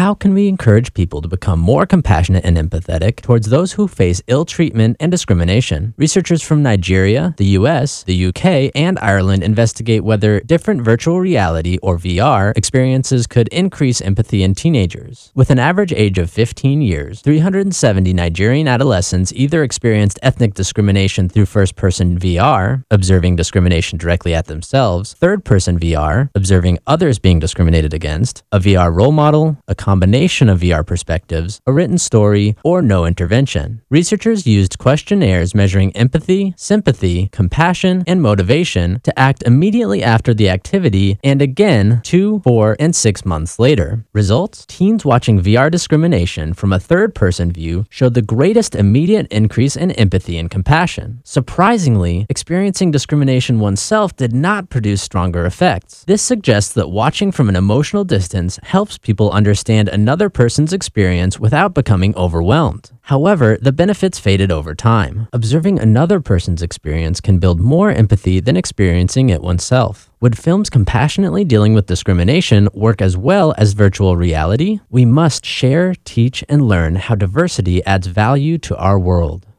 how can we encourage people to become more compassionate and empathetic towards those who face ill treatment and discrimination? Researchers from Nigeria, the US, the UK, and Ireland investigate whether different virtual reality or VR experiences could increase empathy in teenagers. With an average age of 15 years, 370 Nigerian adolescents either experienced ethnic discrimination through first-person VR, observing discrimination directly at themselves, third-person VR, observing others being discriminated against, a VR role model, a combination of VR perspectives, a written story, or no intervention. Researchers used questionnaires measuring empathy, sympathy, compassion, and motivation to act immediately after the activity and again 2, 4, and 6 months later. Results? Teens watching VR discrimination from a third-person view showed the greatest immediate increase in empathy and compassion. Surprisingly, experiencing discrimination oneself did not produce stronger effects. This suggests that watching from an emotional distance helps people understand another person's experience without becoming overwhelmed. However, the benefits faded over time. Observing another person's experience can build more empathy than experiencing it oneself. Would films compassionately dealing with discrimination work as well as virtual reality? We must share, teach, and learn how diversity adds value to our world.